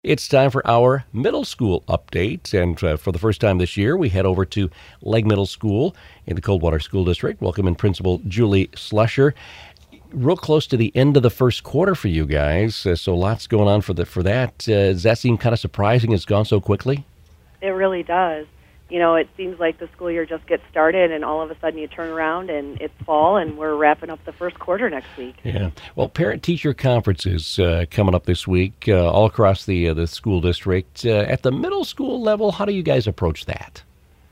It's time for our middle school update. And for the first time this year, we head over to Legg Middle School in the Coldwater School District. Welcome in Principal Julie Slusher. Real close to the end of the first quarter for you guys, so lots going on for that. Does that seem kind of surprising? It's gone so quickly? It really does. You know, it seems like the school year just gets started, and all of a sudden you turn around and it's fall, and we're wrapping up the first quarter next week. Yeah. Well, parent-teacher conferences coming up this week all across the school district. At the middle school level, how do you guys approach that?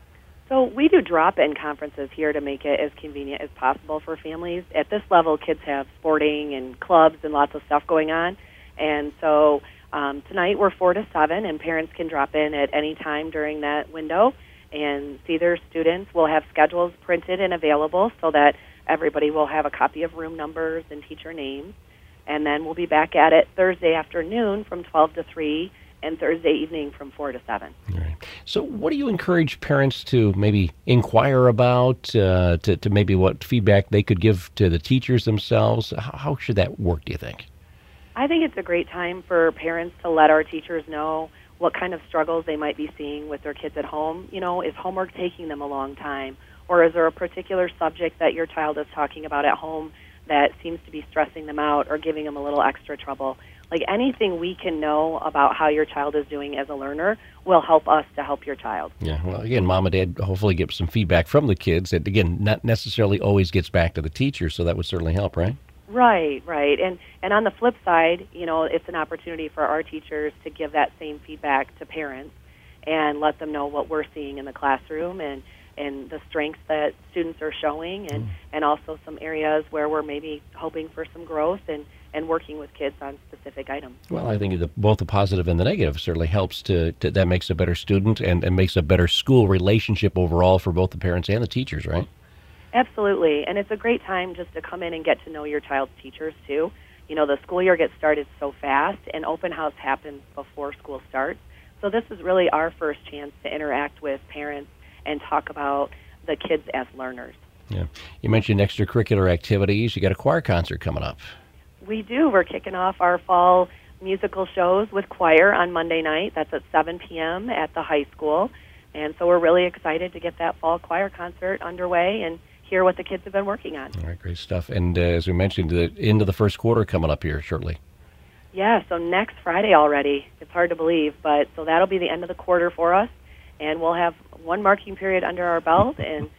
So we do drop-in conferences here to make it as convenient as possible for families. At this level, kids have sporting and clubs and lots of stuff going on, and so tonight we're 4 to 7, and parents can drop in at any time during that window and see their students. We'll have schedules printed and available so that everybody will have a copy of room numbers and teacher names. And then we'll be back at it Thursday afternoon from 12 to 3 and Thursday evening from 4 to 7. All right. So what do you encourage parents to maybe inquire about, to maybe what feedback they could give to the teachers themselves? How should that work, do you think? I think it's a great time for parents to let our teachers know what kind of struggles they might be seeing with their kids at home. You know, is homework taking them a long time? Or is there a particular subject that your child is talking about at home that seems to be stressing them out or giving them a little extra trouble? Like anything we can know about how your child is doing as a learner will help us to help your child. Yeah, well, again, mom and dad hopefully get some feedback from the kids that, again, not necessarily always gets back to the teacher, so that would certainly help, right? Right. And on the flip side, you know, it's an opportunity for our teachers to give that same feedback to parents and let them know what we're seeing in the classroom and the strengths that students are showing and also some areas where we're maybe hoping for some growth and working with kids on specific items. Well, I think both the positive and the negative certainly helps that makes a better student and makes a better school relationship overall for both the parents and the teachers, right? Absolutely, and it's a great time just to come in and get to know your child's teachers, too. You know, the school year gets started so fast, and open house happens before school starts. So this is really our first chance to interact with parents and talk about the kids as learners. Yeah. You mentioned extracurricular activities. You got a choir concert coming up. We do. We're kicking off our fall musical shows with choir on Monday night. That's at 7 p.m. at the high school. And so we're really excited to get that fall choir concert underway and hear what the kids have been working on. All right, great stuff. And as we mentioned, the end of the first quarter coming up here shortly. Yeah, so next Friday already. It's hard to believe, but so that'll be the end of the quarter for us, and we'll have one marking period under our belt, and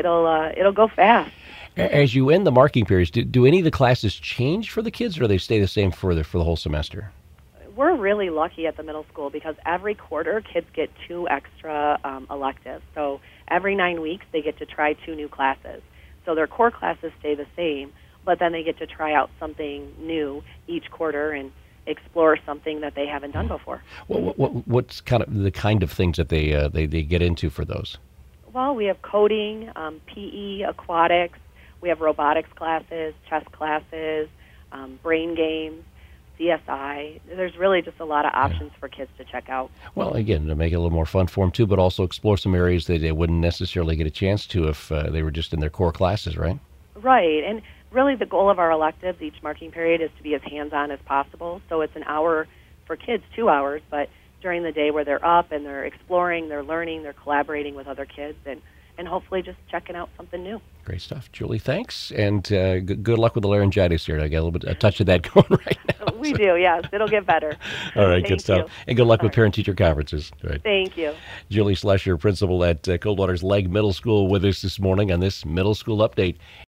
it'll go fast. As you end the marking periods, do any of the classes change for the kids, or do they stay the same for the whole semester? We're really lucky at the middle school because every quarter kids get 2 extra electives. So every 9 weeks they get to try 2 new classes. So their core classes stay the same, but then they get to try out something new each quarter and explore something that they haven't done before. What's the kind of things that they get into for those? Well, we have coding, PE, aquatics. We have robotics classes, chess classes, brain games, CSI. There's really just a lot of options for kids to check out. Well, again, to make it a little more fun for them, too, but also explore some areas that they wouldn't necessarily get a chance to if they were just in their core classes, right? Right, and really the goal of our electives each marking period is to be as hands-on as possible. So it's an hour for kids, 2 hours, but during the day where they're up and they're exploring, they're learning, they're collaborating with other kids, and hopefully just checking out something new. Great stuff. Julie, thanks, and good luck with the laryngitis here. I got a touch of that going right now. We do, yes. It'll get better. All right, good stuff. You. And good luck with parent-teacher conferences. All right. Thank you. Julie Slusher, principal at Coldwater's Legg Middle School, with us this morning on this Middle School Update.